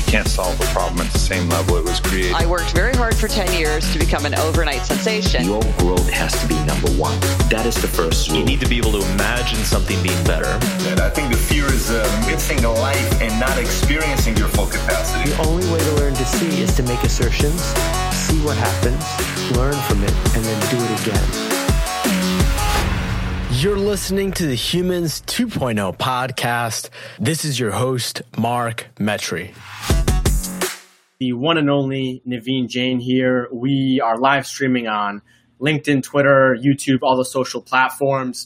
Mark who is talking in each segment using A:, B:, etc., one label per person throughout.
A: can't solve a problem at the same level it was created.
B: I worked very hard for 10 years to become an overnight sensation.
C: Your growth has to be number one. That is the first rule.
D: You need to be able to imagine something being better.
E: And I think the fear is missing a life and not experiencing your full capacity.
F: The only way to learn to see is to make assertions, see what happens, learn from it, and then do it again.
G: You're listening to the Humans 2.0 podcast. This is your host, Mark Metry. The one and only Naveen Jain here. We are live streaming on LinkedIn, Twitter, YouTube, all the social platforms.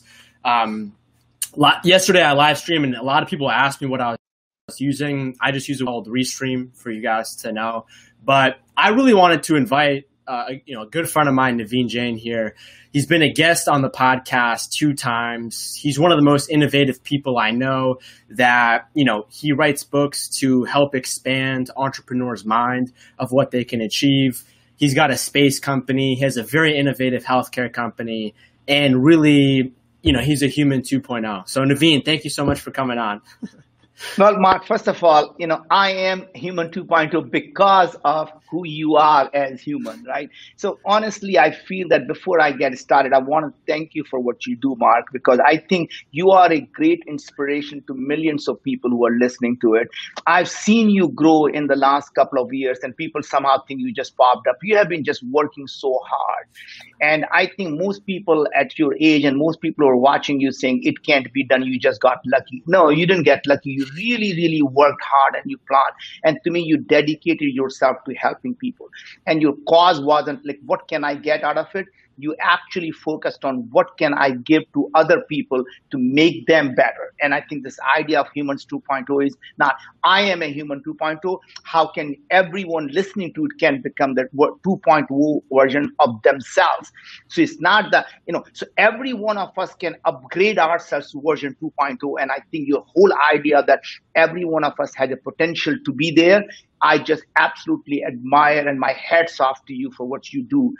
G: Yesterday I live streamed and a lot of people asked me what I was using. I just use it called Restream for you guys to know. But I really wanted to invite a good friend of mine, Naveen Jain here. He's been a guest on the podcast 2 times. He's one of the most innovative people I know that, he writes books to help expand entrepreneurs' mind of what they can achieve. He's got a space company. He has a very innovative healthcare company. And really, he's a human 2.0. So Naveen, thank you so much for coming on.
H: Well, Mark, first of all, I am human 2.0 because of who you are as human, right? So honestly, I feel that before I get started, I want to thank you for what you do, Mark, because I think you are a great inspiration to millions of people who are listening to it. I've seen you grow in the last couple of years and people somehow think you just popped up. You have been just working so hard. And I think most people at your age and most people who are watching you saying it can't be done, you just got lucky. No, you didn't get lucky. You really, really worked hard and you planned. And to me, you dedicated yourself to helping people. And your cause wasn't like, what can I get out of it? You actually focused on what can I give to other people to make them better. And I think this idea of humans 2.0 is not, I am a human 2.0. How can everyone listening to it can become the 2.0 version of themselves? So it's not that, so every one of us can upgrade ourselves to version 2.0. And I think your whole idea that every one of us has a potential to be there, I just absolutely admire, and my hat's off to you for what you do.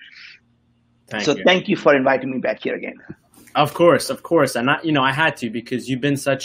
H: Thank you for inviting me back here again.
G: Of course. And I had to, because you've been such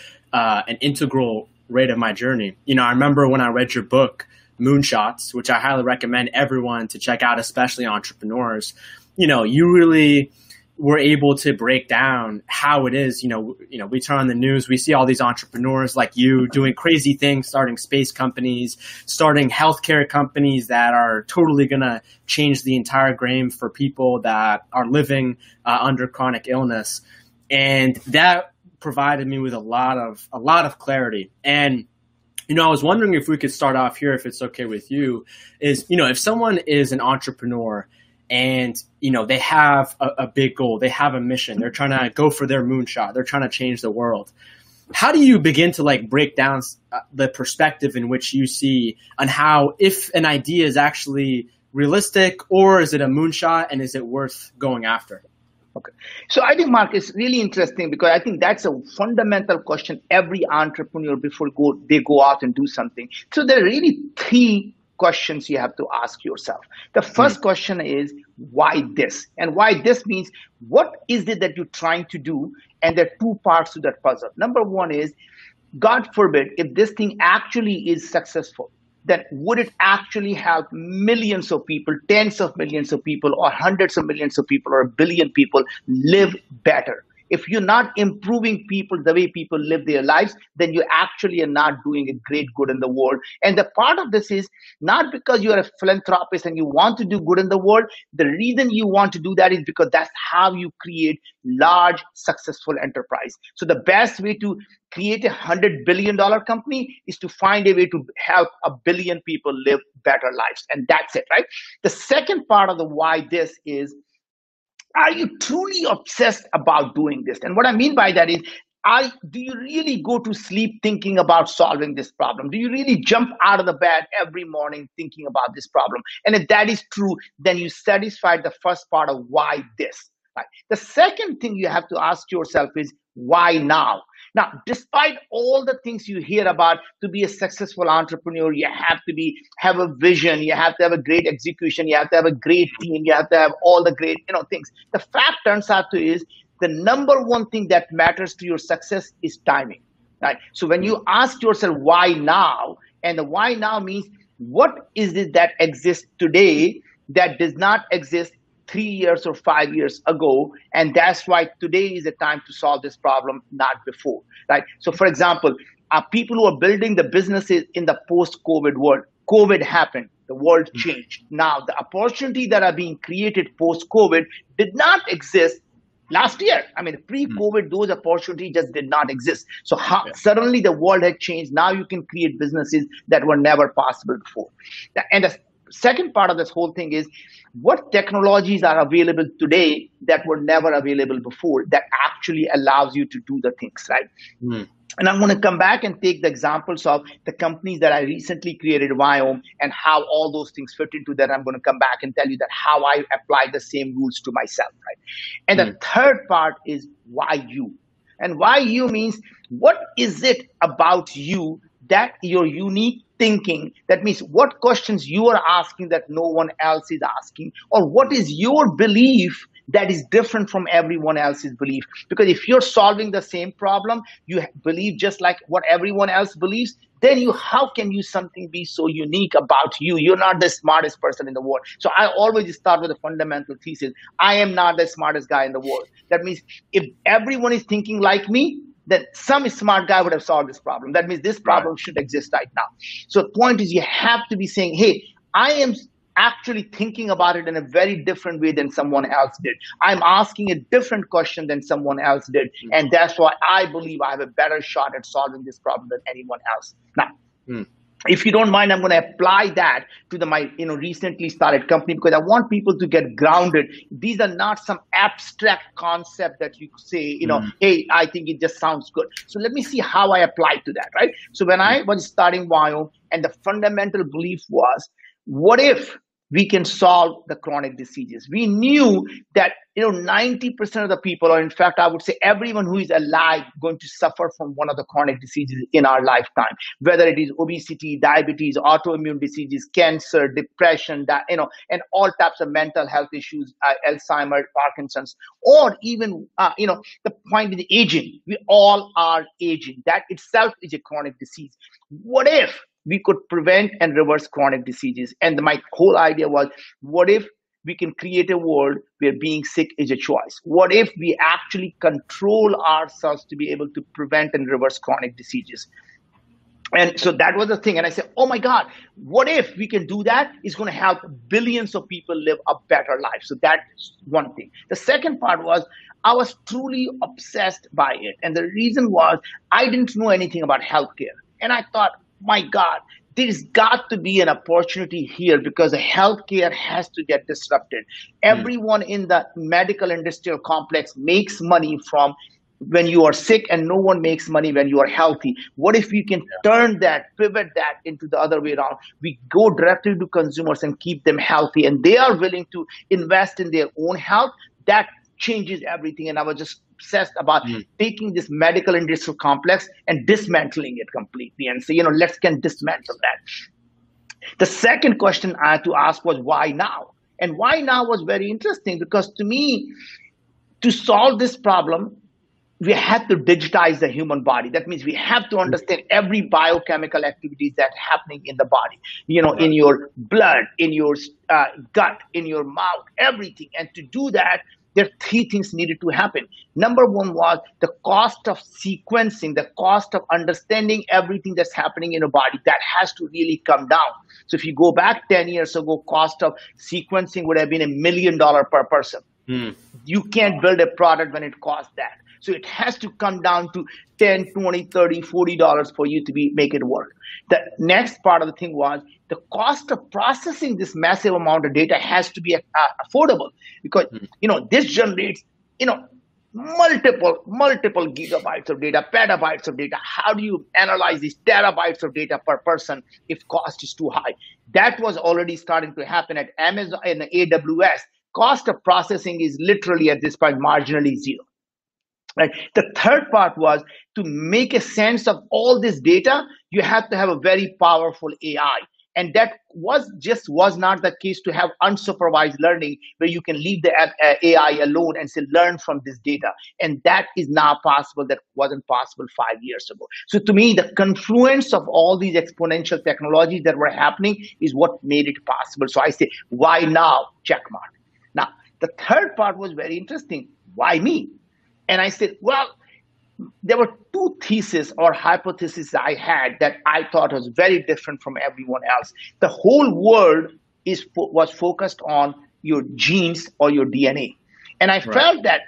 G: an integral rate of my journey. I remember when I read your book, Moonshots, which I highly recommend everyone to check out, especially entrepreneurs. You really were able to break down how it is. We turn on the news, we see all these entrepreneurs like you doing crazy things, starting space companies, starting healthcare companies that are totally going to change the entire game for people that are living under chronic illness. And that provided me with a lot of clarity. And I was wondering if we could start off here, if it's okay with you, is, if someone is an entrepreneur and, they have a big goal, they have a mission, they're trying to go for their moonshot, they're trying to change the world. How do you begin to break down the perspective in which you see on how, if an idea is actually realistic, or is it a moonshot and is it worth going after?
H: Okay. So I think, Mark, it's really interesting because I think that's a fundamental question every entrepreneur before they go out and do something. So there are really 3 questions you have to ask yourself. The first question is, why this? And why this means, what is it that you're trying to do? And there are 2 parts to that puzzle. Number 1 is, God forbid, if this thing actually is successful, then would it actually help millions of people, tens of millions of people, or hundreds of millions of people, or a billion people live better? If you're not improving people the way people live their lives, then you actually are not doing a great good in the world. And the part of this is not because you are a philanthropist and you want to do good in the world. The reason you want to do that is because that's how you create large, successful enterprise. So the best way to create a $100 billion company is to find a way to help a billion people live better lives. And that's it, right? The second part of the why this is, are you truly obsessed about doing this? And what I mean by that is, do you really go to sleep thinking about solving this problem? Do you really jump out of the bed every morning thinking about this problem? And if that is true, then you satisfied the first part of why this. Right? The second thing you have to ask yourself is, why now? Now, despite all the things you hear about, to be a successful entrepreneur, you have to have a vision, you have to have a great execution, you have to have a great team, you have to have all the great things. The fact turns out to is, the number one thing that matters to your success is timing. Right? So when you ask yourself why now, And the why now means what is it that exists today that does not exist 3 years or 5 years ago, and that's why today is the time to solve this problem, not before, right? So for example, people who are building the businesses in the post-COVID world, COVID happened, the world changed. Now the opportunity that are being created post-COVID did not exist last year. I mean, pre-COVID, those opportunities just did not exist. So suddenly the world had changed. Now you can create businesses that were never possible before. And the second part of this whole thing is what technologies are available today that were never available before that actually allows you to do the things, right? And I'm going to come back and take the examples of the companies that I recently created, Viome, and how all those things fit into that. I'm going to come back and tell you that how I apply the same rules to myself, right? And the third part is why you. And why you means what is it about you that your unique thinking, that means what questions you are asking that no one else is asking, or what is your belief that is different from everyone else's belief. Because if you're solving the same problem, you believe just like what everyone else believes, then how can you something be so unique about you? You're not the smartest person in the world. So I always start with a fundamental thesis. I am not the smartest guy in the world. That means if everyone is thinking like me, then some smart guy would have solved this problem. That means this problem should exist right now. So the point is you have to be saying, hey, I am actually thinking about it in a very different way than someone else did. I'm asking a different question than someone else did. And that's why I believe I have a better shot at solving this problem than anyone else. Now, if you don't mind, I'm going to apply that to my recently started company because I want people to get grounded. These are not some abstract concept that you say, hey, I think it just sounds good. So let me see how I apply to that, right? So when I was starting Viome, and the fundamental belief was, what if we can solve the chronic diseases? We knew that 90% of the people, or in fact, I would say everyone who is alive, going to suffer from one of the chronic diseases in our lifetime, whether it is obesity, diabetes, autoimmune diseases, cancer, depression, and all types of mental health issues, Alzheimer's, Parkinson's, or even, the point with aging. We all are aging. That itself is a chronic disease. What if we could prevent and reverse chronic diseases? And my whole idea was, what if we can create a world where being sick is a choice? What if we actually control ourselves to be able to prevent and reverse chronic diseases? And so that was the thing. And I said, oh my God, what if we can do that? It's going to help billions of people live a better life. So that's one thing. The second part was, I was truly obsessed by it. And the reason was, I didn't know anything about healthcare. And I thought, my God, there's got to be an opportunity here because the healthcare has to get disrupted. Everyone in the medical industrial complex makes money from when you are sick, and no one makes money when you are healthy. What if we can turn that, pivot that into the other way around? We go directly to consumers and keep them healthy, and they are willing to invest in their own health. That changes everything. And I was just obsessed about taking this medical industrial complex and dismantling it completely and say, let's dismantle that. The second question I had to ask was, why now? And why now was very interesting because to me, to solve this problem, we had to digitize the human body. That means we have to understand every biochemical activity that's happening in the body, in your blood, in your gut, in your mouth, everything. And to do that, there are three things needed to happen. Number one was the cost of sequencing, the cost of understanding everything that's happening in your body. That has to really come down. So if you go back 10 years ago, cost of sequencing would have been $1 million per person. You can't build a product when it costs that. So it has to come down to $10, $20, $30, $40 for you to make it work. The next part of the thing was the cost of processing this massive amount of data has to be affordable because, this generates, multiple gigabytes of data, petabytes of data. How do you analyze these terabytes of data per person if cost is too high? That was already starting to happen at Amazon and AWS. Cost of processing is literally at this point marginally zero. Right. The third part was to make a sense of all this data, you have to have a very powerful AI. And that was not the case to have unsupervised learning where you can leave the AI alone and say, learn from this data. And that is now possible. That wasn't possible 5 years ago. So to me, the confluence of all these exponential technologies that were happening is what made it possible. So I say, why now? Check mark. Now, the third part was very interesting. Why me? And I said, well, there were two theses or hypotheses I had that I thought was very different from everyone else. The whole world was focused on your genes or your DNA. And I felt that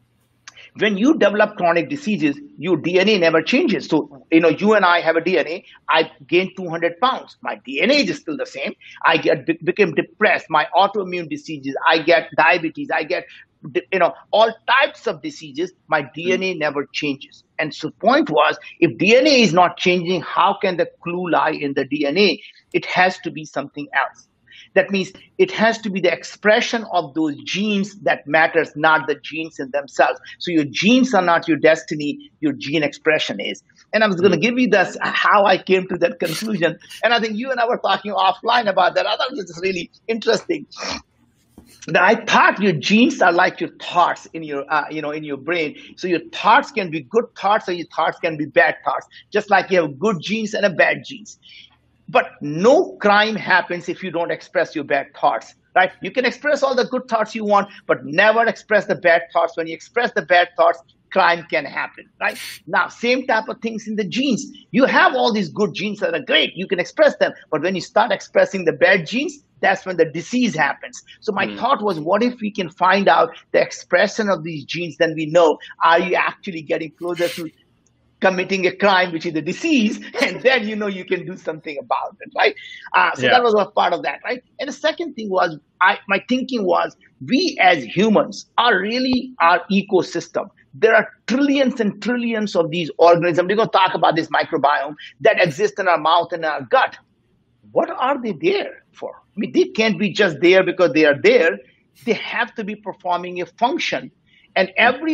H: when you develop chronic diseases, your DNA never changes. So, you and I have a DNA. I gained 200 pounds. My DNA is still the same. I became depressed. My autoimmune diseases. I get diabetes. I get all types of diseases. My DNA never changes. And so the point was, if DNA is not changing, how can the clue lie in the DNA? It has to be something else. That means it has to be the expression of those genes that matters, not the genes in themselves. So your genes are not your destiny, your gene expression is. And I was going to give you this, how I came to that conclusion. And I think you and I were talking offline about that. I thought this is really interesting. That I thought your genes are like your thoughts in your, in your brain. So your thoughts can be good thoughts or your thoughts can be bad thoughts, just like you have good genes and a bad genes. But no crime happens if you don't express your bad thoughts, right? You can express all the good thoughts you want, but never express the bad thoughts. When you express the bad thoughts, crime can happen, right? Now, same type of things in the genes. You have all these good genes that are great. You can express them. But when you start expressing the bad genes, that's when the disease happens. So my thought was, what if we can find out the expression of these genes? Then we know, are you actually getting closer to committing a crime, which is a disease, and then you can do something about it, right? That was a part of that, right? And the second thing was, my thinking was, we as humans are really our ecosystem. There are trillions and trillions of these organisms. We're going to talk about this microbiome that exist in our mouth and our gut. What are they there for? I mean, they can't be just there because they are there. They have to be performing a function. And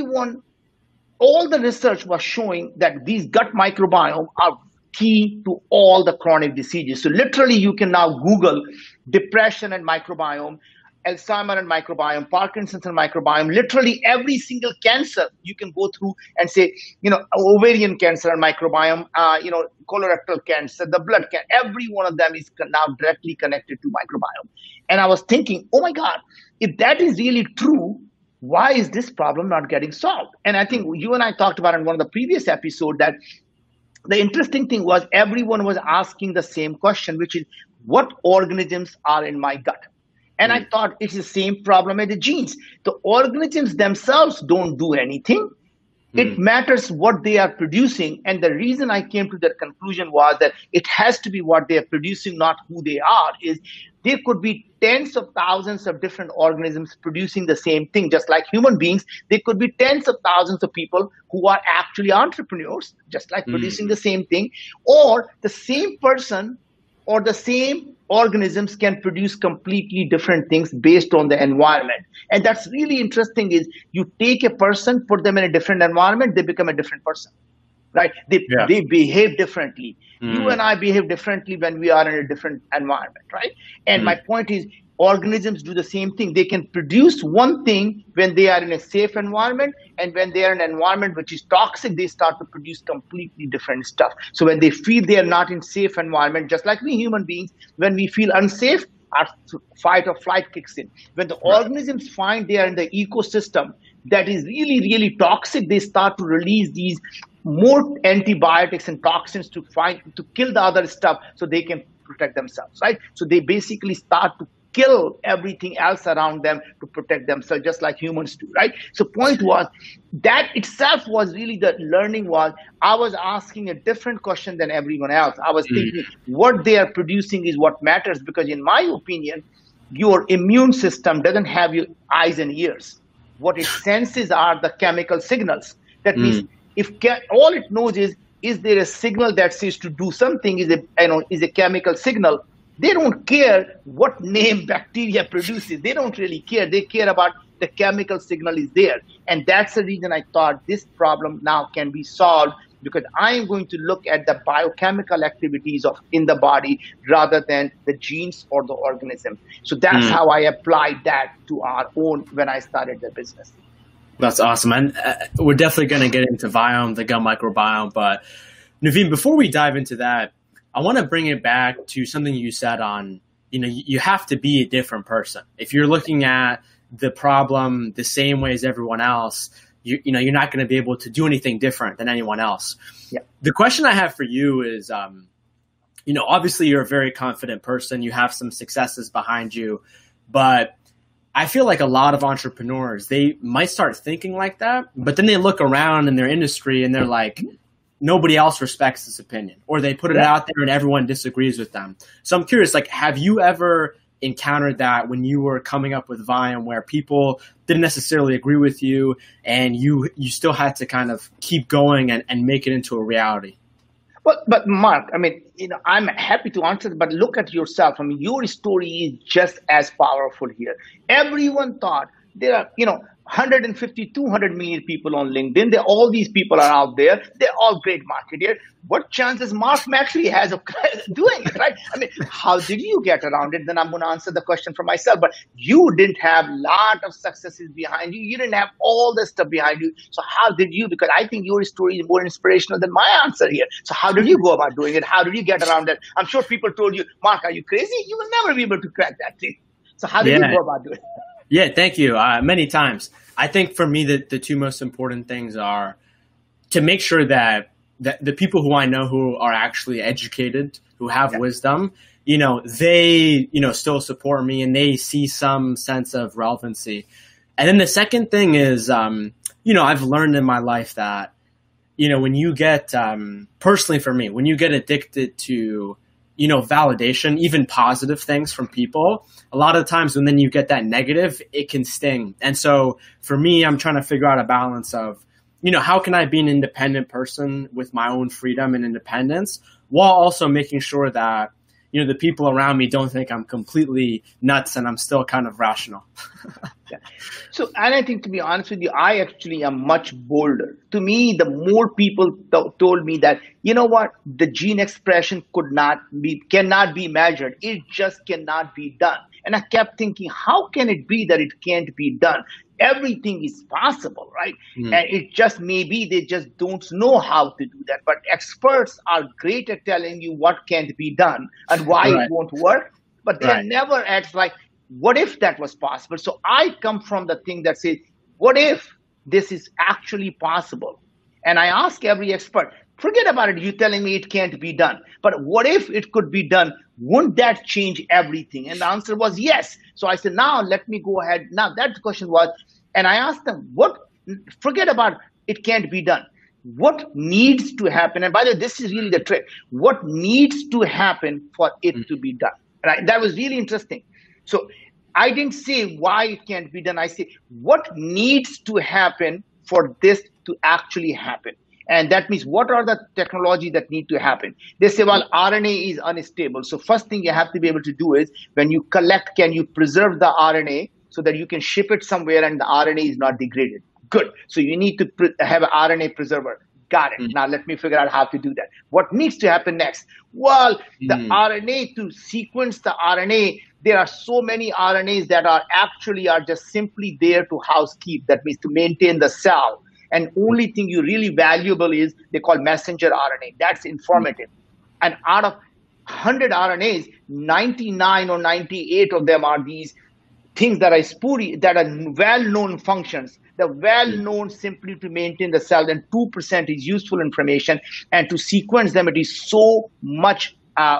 H: all the research was showing that these gut microbiome are key to all the chronic diseases. So literally you can now Google depression and microbiome, Alzheimer's and microbiome, Parkinson's and microbiome, literally every single cancer you can go through and say, ovarian cancer and microbiome, colorectal cancer, the blood cancer, every one of them is now directly connected to microbiome. And I was thinking, oh my God, if that is really true, why is this problem not getting solved? And I think you and I talked about in one of the previous episodes that the interesting thing was everyone was asking the same question, which is, what organisms are in my gut? And I thought it's the same problem as the genes. The organisms themselves don't do anything. It matters what they are producing. And the reason I came to that conclusion was that it has to be what they are producing, not who they are. There could be tens of thousands of different organisms producing the same thing, just like human beings. There could be tens of thousands of people who are actually entrepreneurs, just like producing the same thing. Or the same person or the same organisms can produce completely different things based on the environment. And that's really interesting is you take a person, put them in a different environment, they become a different person, right? They behave differently. You and I behave differently when we are in a different environment, right? And my point is, organisms do the same thing. They can produce one thing when they are in a safe environment, and when they are in an environment which is toxic, they start to produce completely different stuff. So when they feel they are not in safe environment, just like we human beings, when we feel unsafe, our fight or flight kicks in. When the organisms find they are in the ecosystem that is really, really toxic, they start to release these more antibiotics and toxins to kill the other stuff so they can protect themselves, right? So they basically start to kill everything else around them to protect themselves, just like humans do, right? So point was, that itself was really the learning was, I was asking a different question than everyone else. I was thinking what they are producing is what matters, because in my opinion, your immune system doesn't have your eyes and ears. What it senses are the chemical signals. That means all it knows is there a signal that says to do something, is a chemical signal. They don't care what name bacteria produces. They don't really care. They care about the chemical signal is there. And that's the reason I thought this problem now can be solved because I am going to look at the biochemical activities in the body rather than the genes or the organism. So that's how I applied that to our own when I started the business.
G: That's awesome. And we're definitely going to get into Viome, the gut microbiome. But Naveen, before we dive into that, I want to bring it back to something you said on, you have to be a different person. If you're looking at the problem the same way as everyone else, you're not going to be able to do anything different than anyone else.
H: Yeah.
G: The question I have for you is, obviously you're a very confident person. You have some successes behind you, but I feel like a lot of entrepreneurs, they might start thinking like that, but then they look around in their industry and they're like, nobody else respects this opinion, or they put it out there and everyone disagrees with them. So I'm curious, have you ever encountered that when you were coming up with Viome, where people didn't necessarily agree with you and you still had to kind of keep going and make it into a reality?
H: But Mark, I'm happy to answer, but look at yourself. Your story is just as powerful here. Everyone thought there are, 150, 200 million people on LinkedIn. All these people are out there. They're all great marketeers. What chances Mark actually has of doing it, right? How did you get around it? Then I'm going to answer the question for myself. But you didn't have a lot of successes behind you. You didn't have all this stuff behind you. So how did you? Because I think your story is more inspirational than my answer here. So how did you go about doing it? How did you get around it? I'm sure people told you, Mark, are you crazy? You will never be able to crack that thing. So how did you go about doing it?
G: Yeah, thank you. Many times. I think for me, the two most important things are to make sure that the people who I know who are actually educated, who have wisdom, they, still support me and they see some sense of relevancy. And then the second thing is, I've learned in my life that, when you get, personally for me, when you get addicted to, validation, even positive things from people, a lot of times when then you get that negative, it can sting. And so for me, I'm trying to figure out a balance of, how can I be an independent person with my own freedom and independence while also making sure that, the people around me don't think I'm completely nuts and I'm still kind of rational.
H: Yeah. So, and I think, to be honest with you, I actually am much bolder. To me, the more people told me that, the gene expression cannot be measured. It just cannot be done. And I kept thinking, how can it be that it can't be done? Everything is possible, right? And it just may be they just don't know how to do that. But experts are great at telling you what can't be done and why it won't work. But they never act like, what if that was possible? So I come from the thing that says, what if this is actually possible? And I ask every expert, forget about it, you telling me it can't be done. But what if it could be done? Wouldn't that change everything? And the answer was yes. So I said, now let me go ahead. Now that question was, and I asked them, forget about it can't be done. What needs to happen? And by the way, this is really the trick. What needs to happen for it to be done? Right? That was really interesting. So I didn't say why it can't be done. I say, what needs to happen for this to actually happen? And that means, what are the technologies that need to happen? They say, well, RNA is unstable. So first thing you have to be able to do is, when you collect, can you preserve the RNA so that you can ship it somewhere and the RNA is not degraded? Good. So you need to have an RNA preserver. Got it. Now let me figure out how to do that. What needs to happen next? Well, the RNA, to sequence the RNA, there are so many RNAs that are just simply there to housekeep. That means to maintain the cell. And only thing you really valuable is they call messenger RNA. That's informative. And out of 100 RNAs, 99 or 98 of them are these things that are spurious, that are well-known functions. They're well-known simply to maintain the cell, and 2% is useful information. And to sequence them, it is so much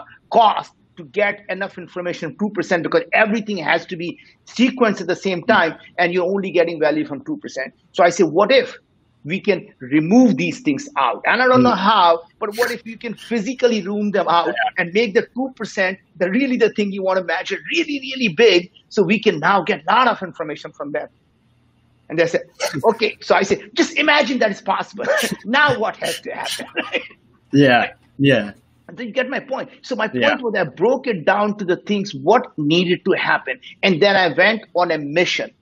H: cost to get enough information, 2%, because everything has to be sequenced at the same time, and you're only getting value from 2%. So I say, what if we can remove these things out? And I don't know how, but what if you can physically room them out and make the 2% the thing you want to measure really, really big, so we can now get a lot of information from them. And they said, okay. So I said, just imagine that it's possible. Now what has to happen? Right?
G: Yeah, yeah.
H: And then you get my point. So my point was, I broke it down to the things what needed to happen. And then I went on a mission.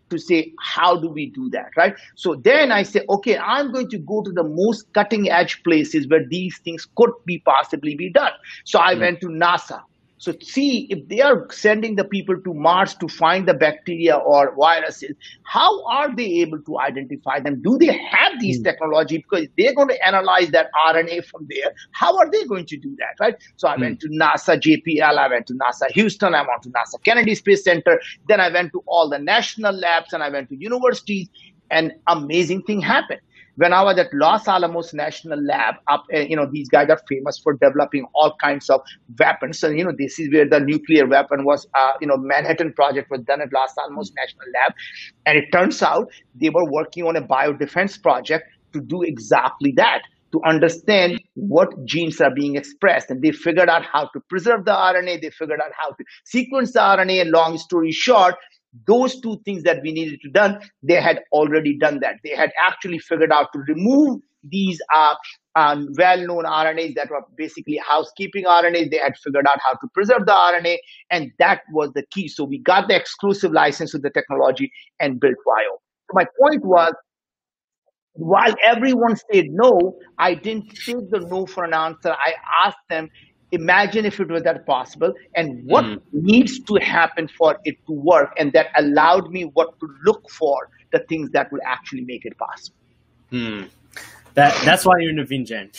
H: to say, how do we do that, right? So then I say, okay, I'm going to go to the most cutting edge places where these things could possibly be done. So I went to NASA. So see if they are sending the people to Mars to find the bacteria or viruses, how are they able to identify them? Do they have these technology? Because they're going to analyze that RNA from there. How are they going to do that, right? So I went to NASA JPL, I went to NASA Houston, I went to NASA Kennedy Space Center. Then I went to all the national labs and I went to universities, and amazing thing happened. When I was at Los Alamos National Lab, these guys are famous for developing all kinds of weapons. And, this is where the nuclear weapon was, Manhattan Project was done at Los Alamos National Lab. And it turns out they were working on a biodefense project to do exactly that, to understand what genes are being expressed. And they figured out how to preserve the RNA. They figured out how to sequence the RNA. And long story short, those two things that we needed to done, they had already done that. They had actually figured out to remove these well-known RNAs that were basically housekeeping RNAs. They had figured out how to preserve the RNA, and that was the key. So we got the exclusive license to the technology and built Viome. So my point was, while everyone said no, I didn't take the no for an answer. I asked them, imagine if it was that possible, and what needs to happen for it to work, and that allowed me what to look for, the things that will actually make it possible.
G: That's why you're Naveen Jain.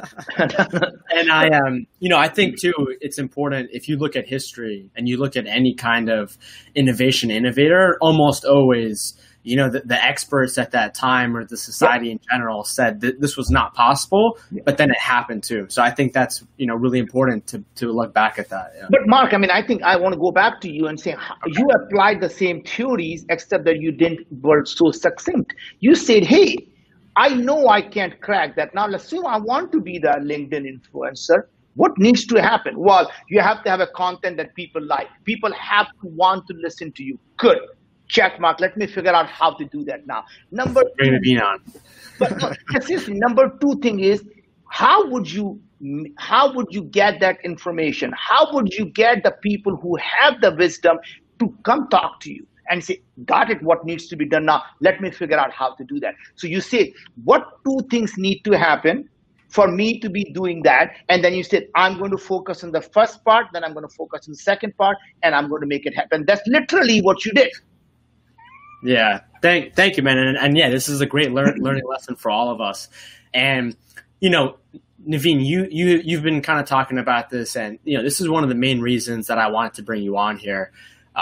G: And I think too, it's important if you look at history and you look at any kind of innovator, almost always, the experts at that time or the society in general said that this was not possible, but then it happened too. So I think that's, really important to look back at that. Yeah.
H: But Mark, I think I want to go back to you and say, you applied the same theories, except that you were so succinct. You said, hey, I know I can't crack that. Now let's assume I want to be the LinkedIn influencer. What needs to happen? Well, you have to have a content that people like. People have to want to listen to you. Good. Check mark. Let me figure out how to do that now. Number two thing is, how would you get that information? How would you get the people who have the wisdom to come talk to you and say, got it, what needs to be done now? Let me figure out how to do that. So you say, what two things need to happen for me to be doing that? And then you said, I'm going to focus on the first part, then I'm going to focus on the second part, and I'm going to make it happen. That's literally what you did.
G: Yeah. Thank you, man. And yeah, this is a great learning lesson for all of us. And, Naveen, you've been kind of talking about this, and, this is one of the main reasons that I wanted to bring you on here.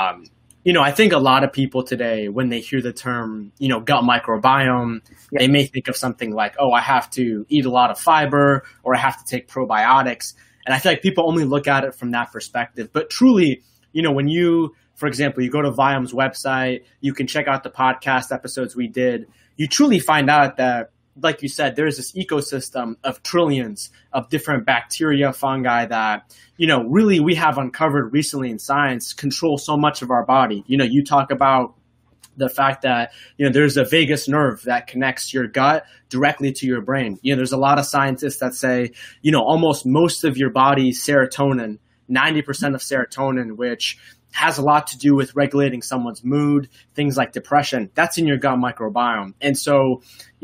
G: I think a lot of people today, when they hear the term, gut microbiome, they may think of something like, oh, I have to eat a lot of fiber, or I have to take probiotics. And I feel like people only look at it from that perspective. But truly, when you, for example, you go to Viome's website, you can check out the podcast episodes we did. You truly find out that, like you said, there's this ecosystem of trillions of different bacteria, fungi that, really we have uncovered recently in science control so much of our body. You talk about the fact that, there's a vagus nerve that connects your gut directly to your brain. There's a lot of scientists that say, almost most of your body's serotonin, 90% of serotonin, which has a lot to do with regulating someone's mood, things like depression, that's in your gut microbiome. And so,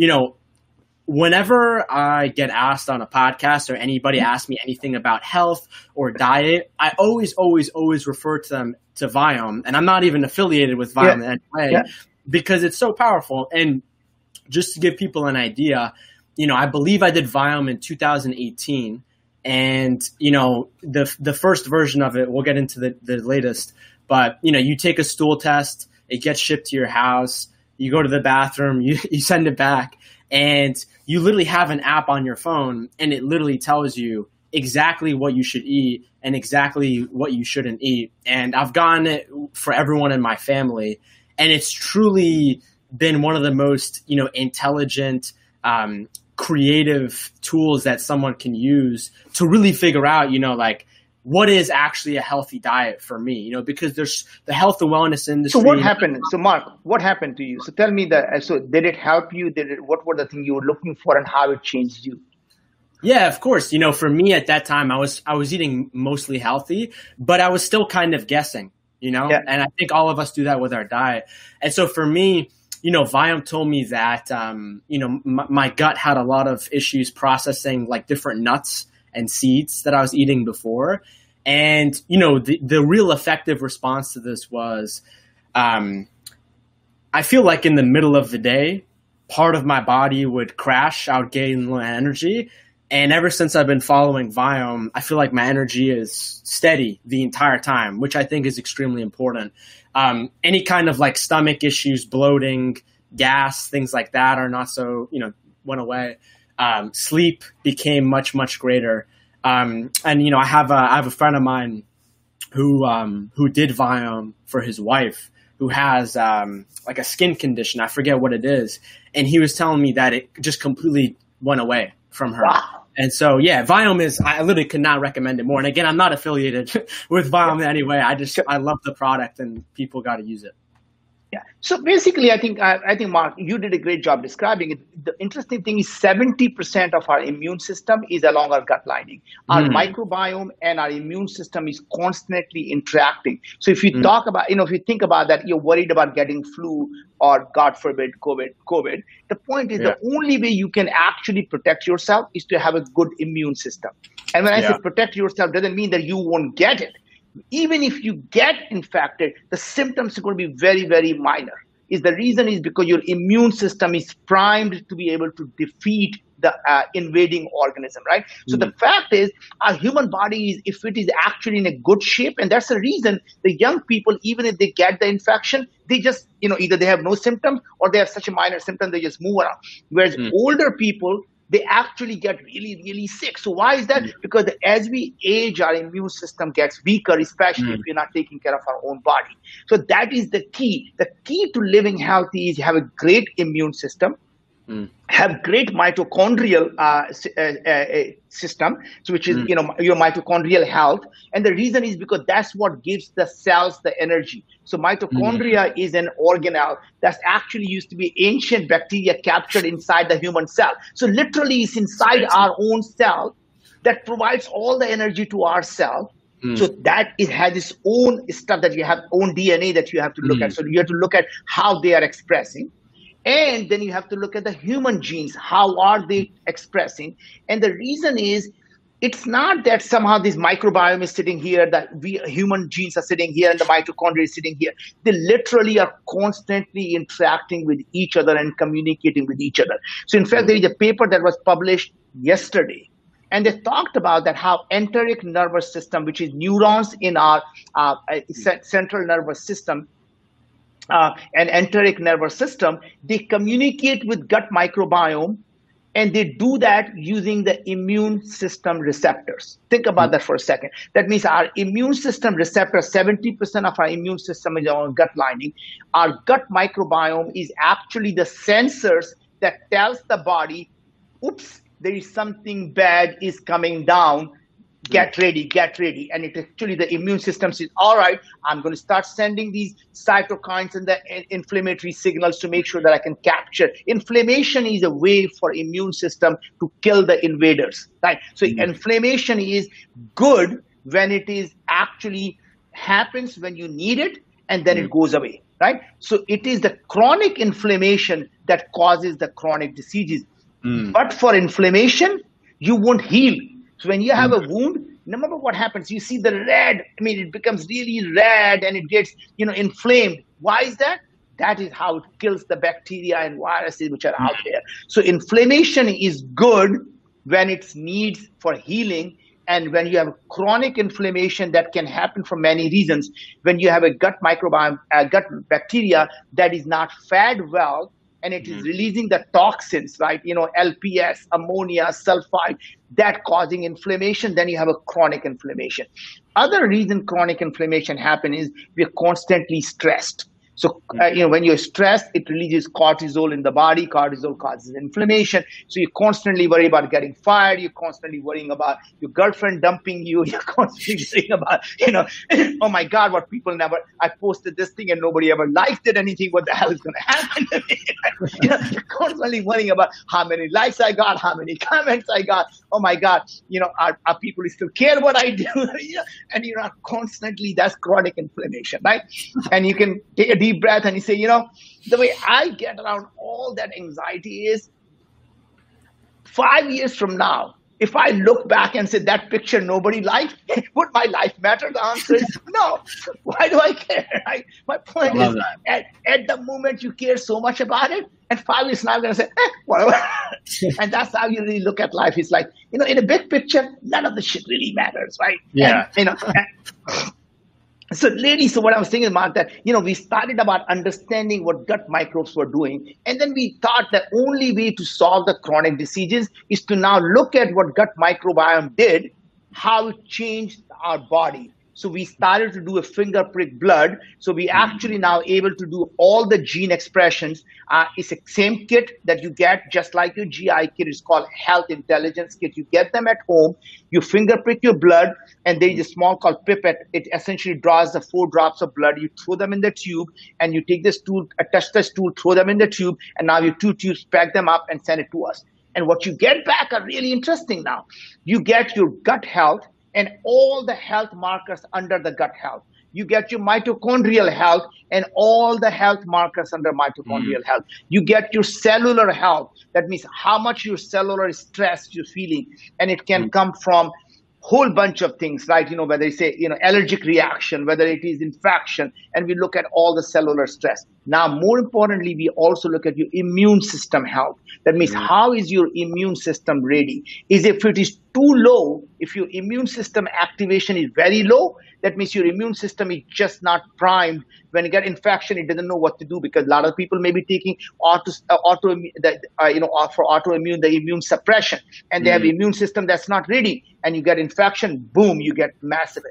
G: whenever I get asked on a podcast or anybody asks me anything about health or diet, I always refer to them to Viome. And I'm not even affiliated with Viome in any way because it's so powerful. And just to give people an idea, I believe I did Viome in 2018. And, the first version of it, we'll get into the latest, but, you take a stool test, it gets shipped to your house, you go to the bathroom, you send it back, and you literally have an app on your phone, and it literally tells you exactly what you should eat and exactly what you shouldn't eat. And I've gotten it for everyone in my family, and it's truly been one of the most, intelligent, creative tools that someone can use to really figure out, what is actually a healthy diet for me, because there's the health and wellness industry.
H: So what happened? So Mark, what happened to you? So tell me so did it help you? What were the things you were looking for and how it changed you?
G: Yeah, of course. For me at that time, I was eating mostly healthy, but I was still kind of guessing.
H: Yeah.
G: And I think all of us do that with our diet. And so for me, Viome told me that, my gut had a lot of issues processing like different nuts and seeds that I was eating before. And, the real effective response to this was, I feel like in the middle of the day, part of my body would crash. I would gain energy. And ever since I've been following Viome, I feel like my energy is steady the entire time, which I think is extremely important. Any kind of like stomach issues, bloating, gas, things like that are not so, went away. Sleep became much, much greater. And, I have a friend of mine who did Viome for his wife, who has like a skin condition. I forget what it is. And he was telling me that it just completely went away from her.
H: Wow.
G: And so, Viome I literally could not recommend it more. And again, I'm not affiliated with Viome in any way. I love the product and people got to use it.
H: Yeah. So basically, I think, Mark, you did a great job describing it. The interesting thing is 70% of our immune system is along our gut lining. Our microbiome and our immune system is constantly interacting. So if you talk about, if you think about that, you're worried about getting flu or, God forbid, COVID. The point is the only way you can actually protect yourself is to have a good immune system. And when I say protect yourself, doesn't mean that you won't get it. Even if you get infected, the symptoms are going to be very, very minor. The reason is because your immune system is primed to be able to defeat the invading organism, right? So the fact is, our human body is, if it is actually in a good shape, and that's the reason the young people, even if they get the infection, they just, either they have no symptoms or they have such a minor symptom, they just move around. Whereas older people, they actually get really, really sick. So why is that? Because as we age, our immune system gets weaker, especially if we're not taking care of our own body. So that is the key. The key to living healthy is have a great immune system, have great mitochondrial system, so which is your mitochondrial health. And the reason is because that's what gives the cells the energy. So mitochondria is an organelle that's actually used to be ancient bacteria captured inside the human cell. So literally it's inside our own cell that provides all the energy to our cell. So that it has its own stuff that you have, own DNA that you have to look at. So you have to look at how they are expressing. And then you have to look at the human genes. How are they expressing? And the reason is, it's not that somehow this microbiome is sitting here, that human genes are sitting here, and the mitochondria is sitting here. They literally are constantly interacting with each other and communicating with each other. So in fact, there is a paper that was published yesterday, and they talked about that how enteric nervous system, which is neurons in our central nervous system, and enteric nervous system, they communicate with gut microbiome, and they do that using the immune system receptors. Think about that for a second. That means our immune system receptors, 70% of our immune system is on gut lining. Our gut microbiome is actually the sensors that tells the body, oops, there is something bad is coming down. Get ready. And it actually, the immune system says, all right, I'm going to start sending these cytokines and the inflammatory signals to make sure that I can capture. Inflammation is a way for immune system to kill the invaders, right? So inflammation is good when it is actually happens when you need it, and then it goes away, right? So it is the chronic inflammation that causes the chronic diseases. But for inflammation, you won't heal. So when you have a wound, remember what happens. You see the red. It becomes really red and it gets, inflamed. Why is that? That is how it kills the bacteria and viruses which are out there. So inflammation is good when it's needs for healing. And when you have chronic inflammation, that can happen for many reasons. When you have a gut microbiome, gut bacteria that is not fed well, and it is releasing the toxins, right? LPS, ammonia, sulfide, that causing inflammation, then you have a chronic inflammation. Other reason chronic inflammation happen is we're constantly stressed. So, when you're stressed, it releases cortisol in the body. Cortisol causes inflammation. So you're constantly worried about getting fired. You're constantly worrying about your girlfriend dumping you. You're constantly worrying about, oh my God, what people never, I posted this thing and nobody ever liked it. Anything, what the hell is going to happen to me? You're constantly worrying about how many likes I got, how many comments I got. Oh my God, are people still care what I do? And you're not constantly, that's chronic inflammation, right? And you can take a deep breath and you say, the way I get around all that anxiety is 5 years from now, if I look back and say that picture nobody liked, would my life matter? The answer is no. Why do I care? My point is at the moment you care so much about it, and 5 years now I'm going to say, whatever. And that's how you really look at life. It's like, in a big picture, none of the shit really matters, right?
G: Yeah.
H: And, So what I was thinking about that, we started about understanding what gut microbes were doing. And then we thought the only way to solve the chronic diseases is to now look at what gut microbiome did, how it changed our body. So we started to do a finger prick blood. So we actually now able to do all the gene expressions. It's the same kit that you get just like your GI kit. It's called Health Intelligence Kit. You get them at home. You finger prick your blood, and there is a small called pipette. It essentially draws the 4 drops of blood. You throw them in the tube, and you take this tool, attach this tool, throw them in the tube, and now your 2 tubes, pack them up, and send it to us. And what you get back are really interesting now. You get your gut health, and all the health markers under the gut health. You get your mitochondrial health and all the health markers under mitochondrial health. You get your cellular health. That means how much your cellular stress you're feeling. And it can come from whole bunch of things, right? Whether it's allergic reaction, whether it is infection, and we look at all the cellular stress. Now, more importantly, we also look at your immune system health. That means how is your immune system ready? If it is too low, if your immune system activation is very low, that means your immune system is just not primed. When you get infection, it doesn't know what to do, because a lot of people may be taking for autoimmune, the immune suppression, and they have immune system that's not ready, and you get infection, boom, you get massive,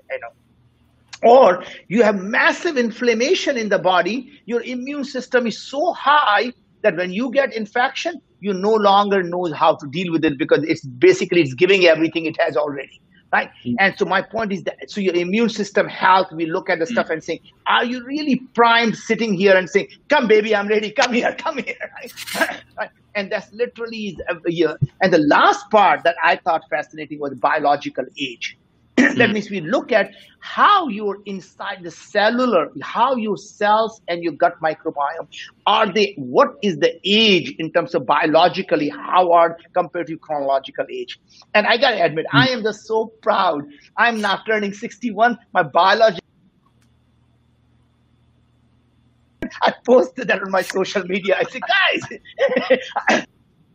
H: or you have massive inflammation in the body. Your immune system is so high that when you get infection, you no longer know how to deal with it, because it's giving everything it has already. Right. And so my point is that, so your immune system health, we look at the stuff and saying, are you really primed sitting here and saying, come baby, I'm ready, come here. Right? And that's literally here. And the last part that I thought fascinating was biological age. That means we look at how you're inside the cellular, how your cells and your gut microbiome what is the age in terms of biologically, how are compared to chronological age. And I gotta admit, I am just so proud. I'm now turning 61. My biology, I posted that on my social media. I said, guys,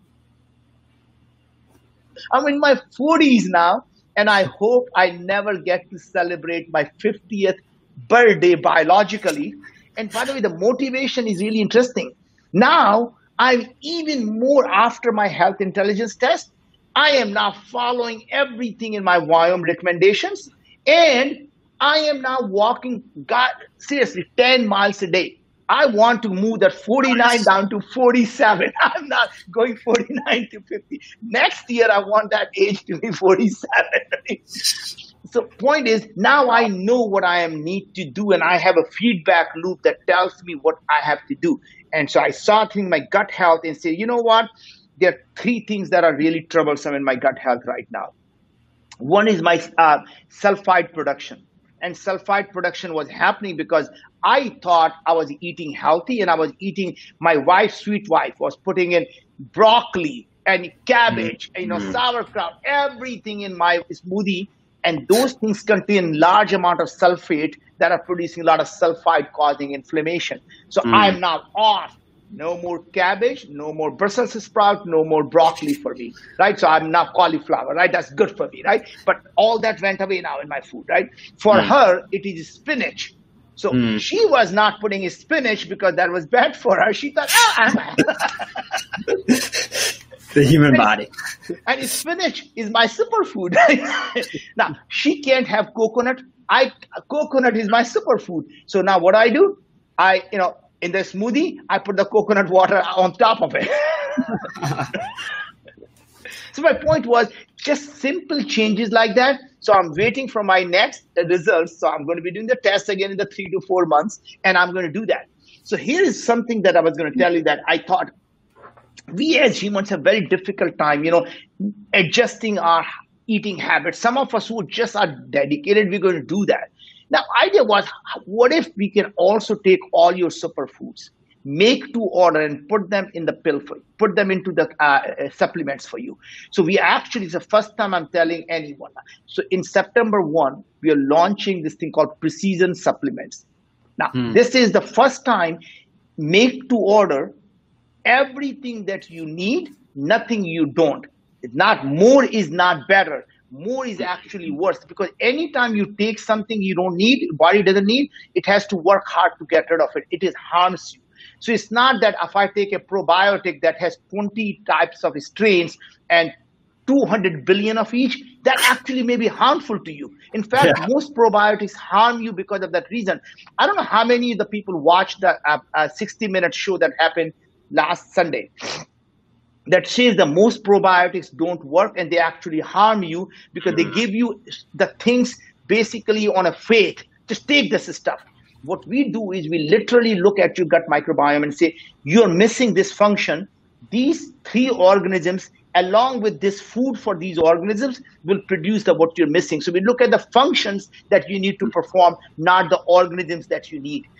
H: I'm in my 40s now. And I hope I never get to celebrate my 50th birthday biologically. And by the way, the motivation is really interesting. Now, I'm even more after my health intelligence test. I am now following everything in my Viome recommendations. And I am now walking, seriously, 10 miles a day. I want to move that 49 down to 47. I'm not going 49 to 50. Next year, I want that age to be 47. So point is, now I know what I need to do, and I have a feedback loop that tells me what I have to do. And so I saw things in my gut health and say, you know what? There are 3 things that are really troublesome in my gut health right now. One is my sulfide production. And sulfide production was happening because I thought I was eating healthy, and I was eating, my wife, sweet wife, was putting in broccoli and cabbage, sauerkraut, everything in my smoothie. And those things contain large amount of sulfate that are producing a lot of sulfide causing inflammation. So I'm now off. No more cabbage, no more Brussels sprout, no more broccoli for me, right? So I'm now cauliflower, right? That's good for me, right? But all that went away now in my food, right? For her, it is spinach. So she was not putting in spinach because that was bad for her. She thought,
G: the human body.
H: And spinach is my superfood. Now, she can't have coconut. Coconut is my superfood. So now what do? in the smoothie, I put the coconut water on top of it. So my point was just simple changes like that. So I'm waiting for my next results. So I'm going to be doing the test again in the 3 to 4 months, and I'm going to do that. So here is something that I was going to tell you that I thought we as humans have very difficult time, adjusting our eating habits. Some of us who just are dedicated, we're going to do that. Now, idea was, what if we can also take all your superfoods, make to order, and put them in the pill for you, put them into the supplements for you. So it's the first time I'm telling anyone. So in September 1, we are launching this thing called Precision Supplements. Now, this is the first time, make to order, everything that you need, nothing you don't. It's not more is not better. More is actually worse, because anytime you take something you don't need, body doesn't need, it has to work hard to get rid of it. It harms you. So it's not that if I take a probiotic that has 20 types of strains and 200 billion of each, that actually may be harmful to you. In fact, most probiotics harm you because of that reason. I don't know how many of the people watched the 60-minute show that happened last Sunday that says that most probiotics don't work and they actually harm you because they give you the things basically on a faith. Just take this stuff. What we do is we literally look at your gut microbiome and say, you're missing this function. These 3 organisms, along with this food for these organisms, will produce what you're missing. So we look at the functions that you need to perform, not the organisms that you need.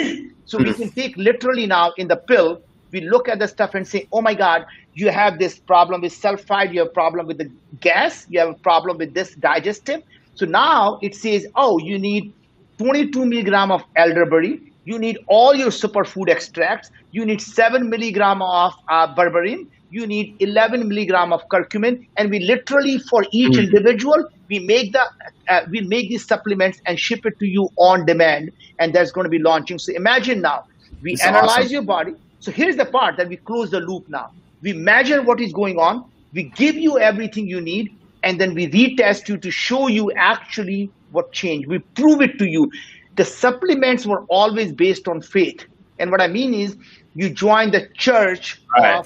H: So we can take literally now in the pill, we look at the stuff and say, oh my God, you have this problem with sulfide, you have a problem with the gas, you have a problem with this digestive. So now it says, oh, you need 22 milligram of elderberry, you need all your superfood extracts, you need 7 milligram of berberine, you need 11 milligram of curcumin, and we literally, for each individual, we make these supplements and ship it to you on demand, and that's going to be launching. So imagine now, we analyze your body. So here's the part that we close the loop now. We measure what is going on, we give you everything you need, and then we retest you to show you actually what changed. We prove it to you. The supplements were always based on faith. And what I mean is, you join the church of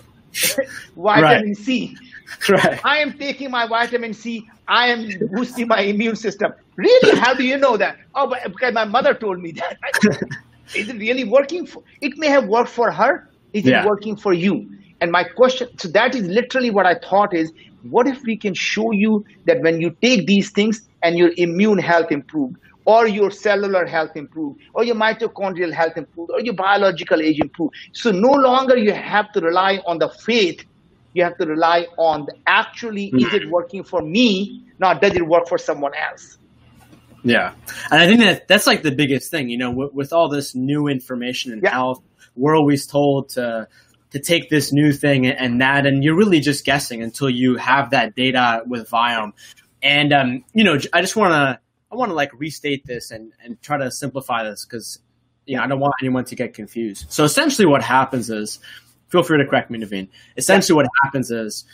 H: vitamin C.
G: Right.
H: I am taking my vitamin C. I am boosting my immune system. Really? How do you know that? Oh, because my mother told me that. Is it really working? It may have worked for her. Is it working for you? And my question, so that is literally what I thought is, what if we can show you that when you take these things and your immune health improved, or your cellular health improved, or your mitochondrial health improved, or your biological age improved. So no longer you have to rely on the faith. You have to rely on is it working for me? Not does it work for someone else?
G: Yeah. And I think that's like the biggest thing, with all this new information in health, we're always told to take this new thing and that, and you're really just guessing until you have that data with Viome. And, I just want to like restate this and try to simplify this because, I don't want anyone to get confused. So essentially what happens is, feel free to correct me, Naveen. Essentially what happens is,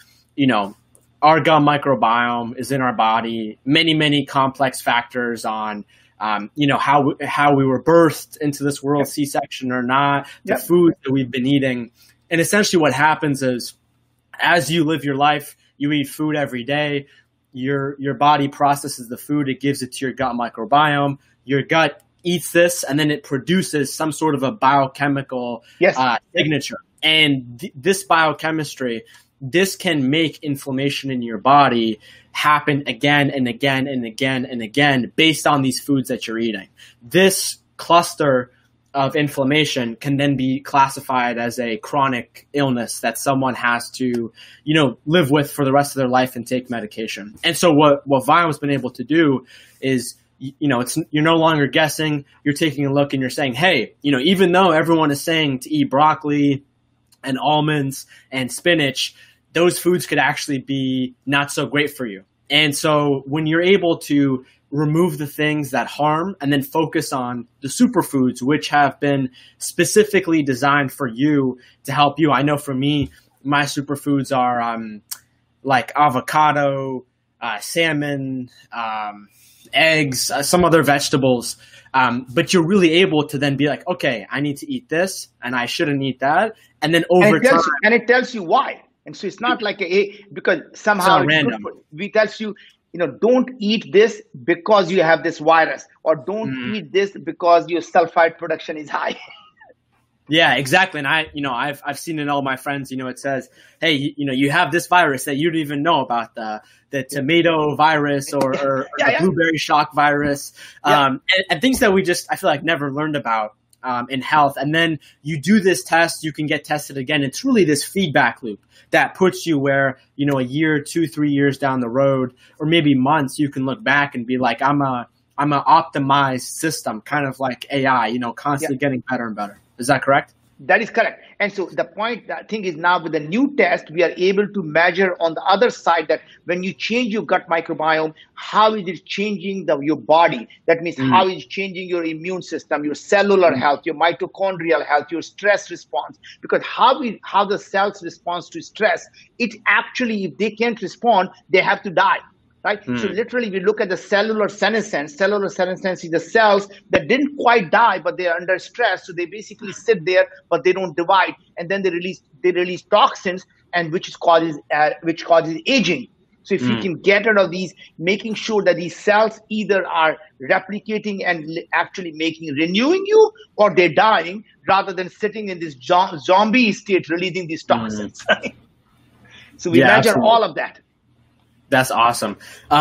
G: our gut microbiome is in our body, many, many complex factors on, how we were birthed into this world, C-section or not, the food that we've been eating. And essentially what happens is, as you live your life, you eat food every day, your body processes the food, it gives it to your gut microbiome, your gut eats this, and then it produces some sort of a biochemical signature. And this biochemistry, this can make inflammation in your body happen again and again and again and again based on these foods that you're eating. This cluster of inflammation can then be classified as a chronic illness that someone has to, live with for the rest of their life and take medication. And so what Viome's been able to do is, you're no longer guessing, you're taking a look and you're saying, hey, even though everyone is saying to eat broccoli and almonds and spinach, those foods could actually be not so great for you. And so when you're able to remove the things that harm and then focus on the superfoods, which have been specifically designed for you to help you. I know for me, my superfoods are like avocado, salmon, eggs, some other vegetables. But you're really able to then be like, okay, I need to eat this and I shouldn't eat that. And then over time.
H: It tells you why. And so it's not like because somehow it tells you, don't eat this because you have this virus, or don't eat this because your sulfite production is high.
G: Yeah, exactly. And I've seen in all my friends, it says, hey, you have this virus that you don't even know about, the tomato virus or the blueberry shock virus, and things that I feel like never learned about in health. And then you do this test, you can get tested again. It's really this feedback loop that puts you where, a year, 2-3 years down the road, or maybe months, you can look back and be like, I'm an optimized system, kind of like AI, constantly getting better and better. Is that correct?
H: That is correct. And so the thing is now with the new test, we are able to measure on the other side that when you change your gut microbiome, how is it changing your body? That means how is it changing your immune system, your cellular health, your mitochondrial health, your stress response. Because how the cells respond to stress, it actually, if they can't respond, they have to die. Right. So literally, we look at the cellular senescence. Cellular senescence is the cells that didn't quite die, but they are under stress. So they basically sit there, but they don't divide, and then they release toxins, and which causes aging. So if you can get rid of these, making sure that these cells either are replicating and actually renewing you, or they're dying, rather than sitting in this zombie state releasing these toxins. Right? So we measure all of that.
G: That's awesome.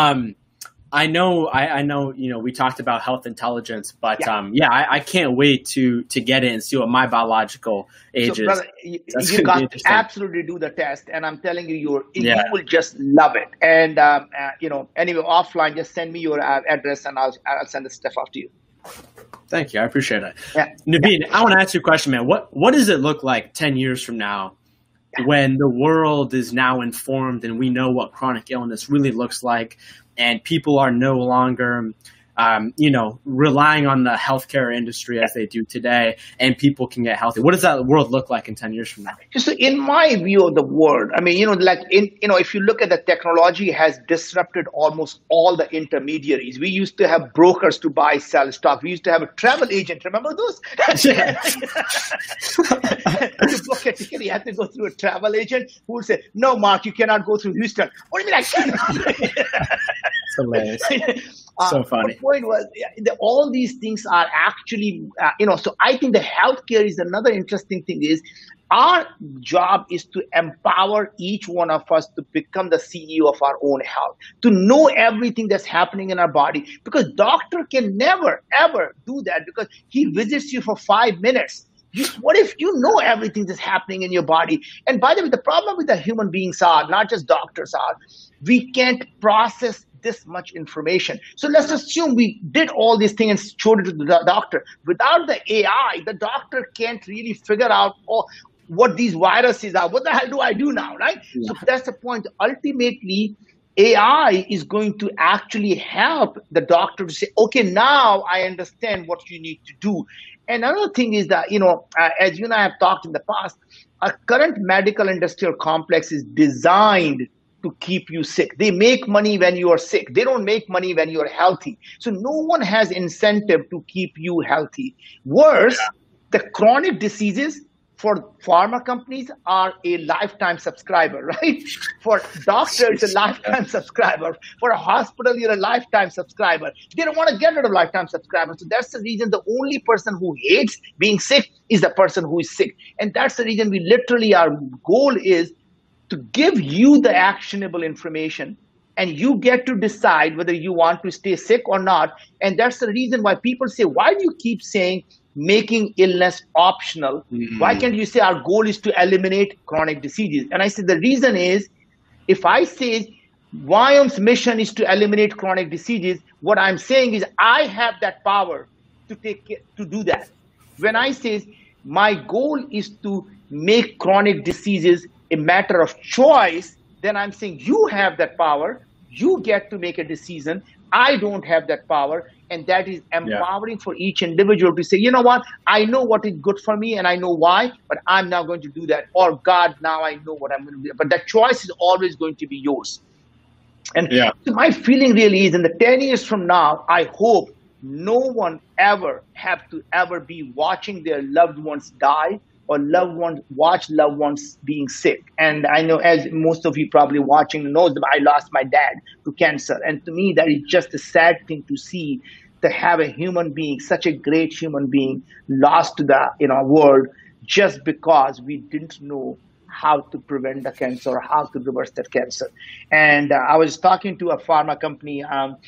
G: I know, we talked about health intelligence, but I can't wait to get it and see what my biological age is.
H: Brother, you got to absolutely do the test, and I'm telling you, you will just love it. And anyway, offline, just send me your address, and I'll send the stuff off to you.
G: Thank you, I appreciate it. Naveen, I want to ask you a question, man. What does it look like 10 years from now, when the world is now informed and we know what chronic illness really looks like, and people are no longer, relying on the healthcare industry as they do today, and people can get healthy? What does that world look like in 10 years from now?
H: Just in my view of the world, I mean, if you look at the technology has disrupted almost all the intermediaries. We used to have brokers to buy, sell stock. We used to have a travel agent. Remember those? To book a ticket, you have to go through a travel agent who will say, "No, Mark, you cannot go through Houston." What do you mean I cannot?
G: It's hilarious. So funny.
H: The point was, all these things are actually, so I think the healthcare is another interesting thing is our job is to empower each one of us to become the CEO of our own health, to know everything that's happening in our body, because doctor can never, ever do that because he visits you for 5 minutes. What if you know everything that's happening in your body? And by the way, the problem with the human beings are, not just doctors are, we can't process this much information. So let's assume we did all these things and showed it to the doctor. Without the AI, the doctor can't really figure out what these viruses are. What the hell do I do now, right? Yeah. So that's the point. Ultimately, AI is going to actually help the doctor to say, okay, now I understand what you need to do. And another thing is that, as you and I have talked in the past, our current medical industrial complex is designed to keep you sick. They make money when you are sick. They don't make money when you are healthy. So no one has incentive to keep you healthy. Worse, the chronic diseases for pharma companies are a lifetime subscriber, right? For doctors, a lifetime subscriber. For a hospital, you're a lifetime subscriber. They don't want to get rid of lifetime subscribers. So that's the reason the only person who hates being sick is the person who is sick. And that's the reason our goal is to give you the actionable information, and you get to decide whether you want to stay sick or not. And that's the reason why people say, why do you keep saying making illness optional? Why can't you say our goal is to eliminate chronic diseases? And I said, the reason is, if I say Viom's mission is to eliminate chronic diseases, what I'm saying is I have that power to do that. When I say my goal is to make chronic diseases a matter of choice, then I'm saying you have that power. You get to make a decision. I don't have that power. And that is empowering for each individual to say, you know what? I know what is good for me and I know why, but I'm now going to do that. Or God, now I know what I'm going to do. But that choice is always going to be yours. And so my feeling really is in the 10 years from now, I hope no one ever have to ever be watching their loved ones die or watch loved ones being sick. And I know, as most of you probably watching knows, that I lost my dad to cancer. And to me, that is just a sad thing to see, to have a human being, such a great human being, lost to the world just because we didn't know how to prevent the cancer or how to reverse that cancer. And I was talking to a pharma company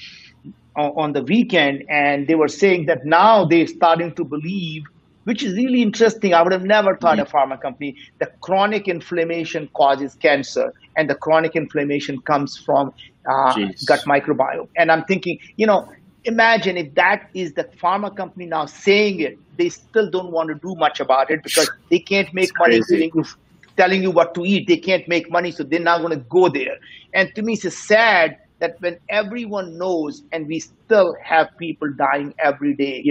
H: on the weekend, and they were saying that now they're starting to believe, which is really interesting. I would have never thought a pharma company, that chronic inflammation causes cancer, and the chronic inflammation comes from gut microbiome. And I'm thinking, imagine if that is the pharma company now saying it, they still don't want to do much about it because they can't make money telling you what to eat. They can't make money, so they're not going to go there. And to me, it's sad that when everyone knows and we still have people dying every day,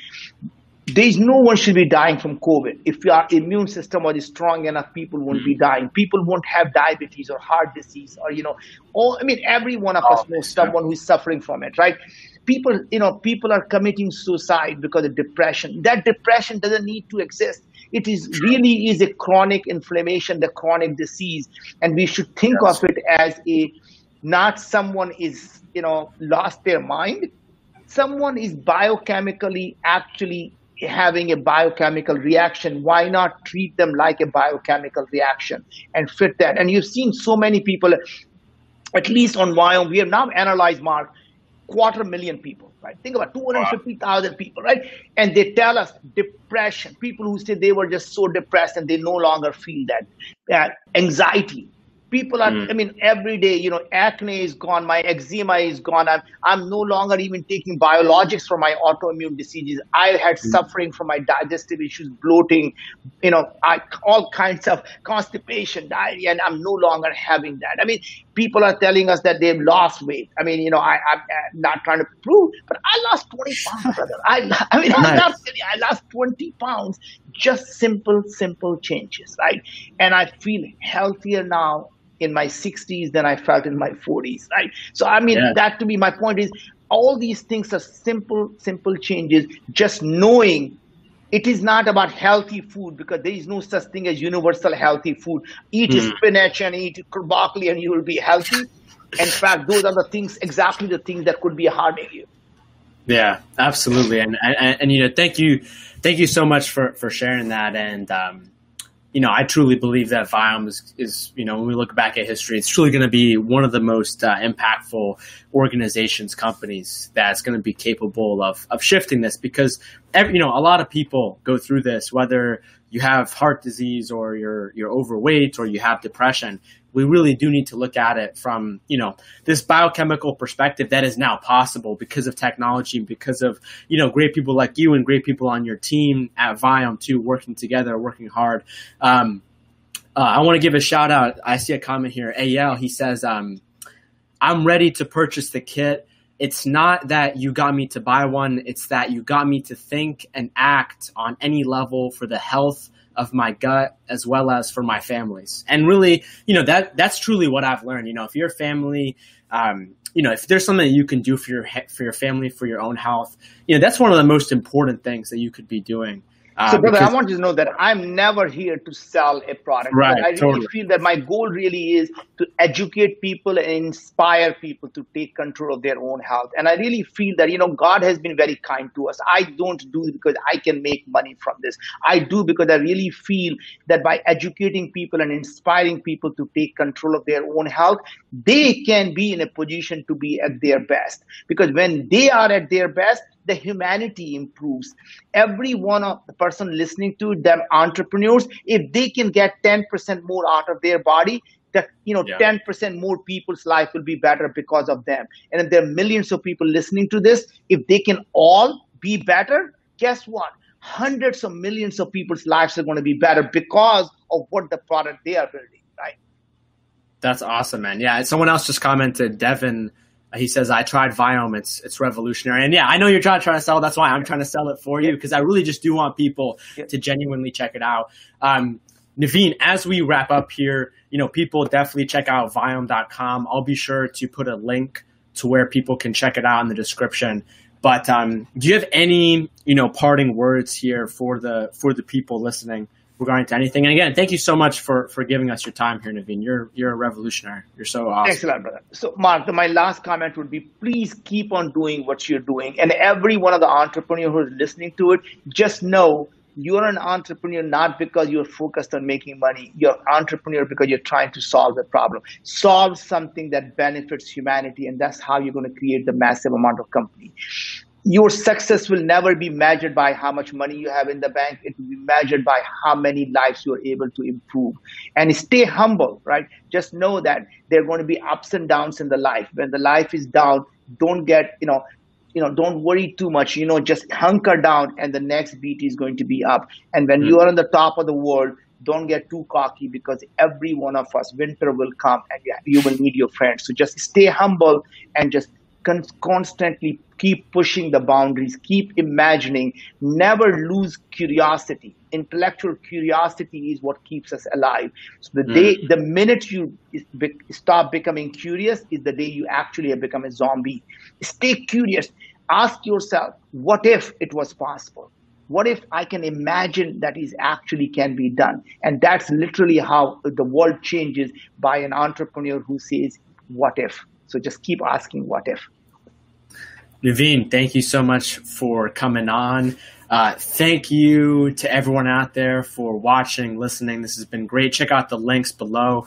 H: there's no one should be dying from COVID. If our immune system was strong enough, people won't be dying. People won't have diabetes or heart disease or, every one of us knows someone who's suffering from it, right? People are committing suicide because of depression. That depression doesn't need to exist. It really is a chronic inflammation, the chronic disease. And we should think of it as not someone is, lost their mind. Someone is biochemically actually having a biochemical reaction. Why not treat them like a biochemical reaction and fit that? And you've seen so many people, at least on Viome, we have now analyzed, Mark, 250,000 people, right? Think about 250,000 people, right? And they tell us depression, people who say they were just so depressed and they no longer feel that anxiety. People are, every day, acne is gone, my eczema is gone. I'm no longer even taking biologics for my autoimmune diseases. I had suffering from my digestive issues, bloating, all kinds of constipation, diarrhea, and I'm no longer having that. People are telling us that they've lost weight. I'm not trying to prove, but I lost 20 pounds, brother. I'm not kidding. I lost 20 pounds, just simple changes, right? And I feel healthier now in my 60s than I felt in my 40s, right? So, that to me, my point is, all these things are simple changes, just knowing it is not about healthy food, because there is no such thing as universal healthy food. Eat spinach and eat broccoli and you will be healthy. In fact, those are exactly the things that could be harming you.
G: Yeah, absolutely. And thank you so much for sharing that. And, I truly believe that Viome is, when we look back at history, it's truly going to be one of the most impactful organizations, companies that's going to be capable of shifting this, because, a lot of people go through this, whether you have heart disease or you're overweight or you have depression. We really do need to look at it from, this biochemical perspective that is now possible because of technology, because of, great people like you and great people on your team at Viome too, working together, working hard. I want to give a shout out. I see a comment here. Ayel, he says, I'm ready to purchase the kit. It's not that you got me to buy one. It's that you got me to think and act on any level for the health of my gut as well as for my families. And really, that's truly what I've learned. If your family, if there's something that you can do for your family, for your own health, that's one of the most important things that you could be inspire
H: So, brother, I want you to know that I'm never here to sell a product.
G: Right,
H: I really feel that my goal really is to educate people and inspire people to take control of their own health. And I really feel that, God has been very kind to us. I don't do it because I can make money from this. I do because I really feel that by educating people and inspiring people to take control of their own health, they can be in a position to be at their best. Because when they are at their best, the humanity improves. Every one of the person listening to them, entrepreneurs, if they can get 10% more out of their body, that 10% more people's life will be better because of them. And if there are millions of people listening to this, if they can all be better, guess what? Hundreds of millions of people's lives are going to be better because of what the product they are building, right?
G: That's awesome, man. Yeah, someone else just commented, Devin. He says, I tried Viome. It's revolutionary. And yeah, I know you're trying to sell it. That's why I'm trying to sell it for you, because I really just do want people to genuinely check it out. Naveen, as we wrap up here, people definitely check out Viome.com. I'll be sure to put a link to where people can check it out in the description. But do you have any, parting words here for the people listening regarding to anything? And again, thank you so much for giving us your time here, Naveen. You're a revolutionary. You're so awesome.
H: Excellent, brother. So, Mark, my last comment would be, please keep on doing what you're doing. And every one of the entrepreneurs who is listening to it, just know you're an entrepreneur not because you're focused on making money. You're an entrepreneur because you're trying to solve a problem. Solve something that benefits humanity, and that's how you're going to create the massive amount of company. Your success will never be measured by how much money you have in the bank. It will be measured by how many lives you're able to improve. And stay humble, right? Just know that there are going to be ups and downs in the life. When the life is down, don't get, don't worry too much, just hunker down and the next beat is going to be up. And when you are on the top of the world, don't get too cocky, because every one of us, winter will come and you will need your friends. So just stay humble and just constantly keep pushing the boundaries, keep imagining, never lose curiosity. Intellectual curiosity is what keeps us alive. So the minute you stop becoming curious is the day you actually have become a zombie. Stay curious. Ask yourself, what if it was possible? What if I can imagine that is actually can be done? And that's literally how the world changes, by an entrepreneur who says, what if? So just keep asking what if.
G: Naveen, thank you so much for coming on. Thank you to everyone out there for watching, listening. This has been great. Check out the links below.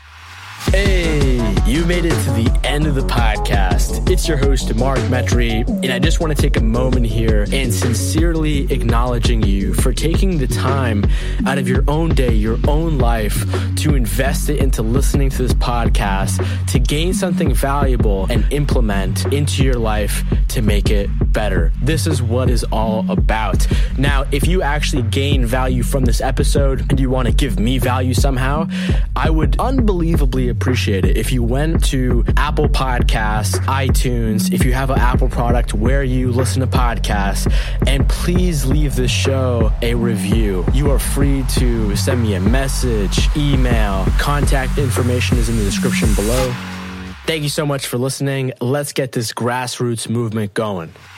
F: Hey, you made it to the end of the podcast. It's your host, Mark Metry, and I just want to take a moment here and sincerely acknowledging you for taking the time out of your own day, your own life, to invest it into listening to this podcast, to gain something valuable and implement into your life to make it better. This is what it's all about. Now, if you actually gain value from this episode and you want to give me value somehow, I would unbelievably appreciate it if you went to Apple Podcasts, iTunes, if you have an Apple product where you listen to podcasts, and please leave this show a review. You are free to send me a message, email, contact information is in the description below. Thank you so much for listening. Let's get this grassroots movement going.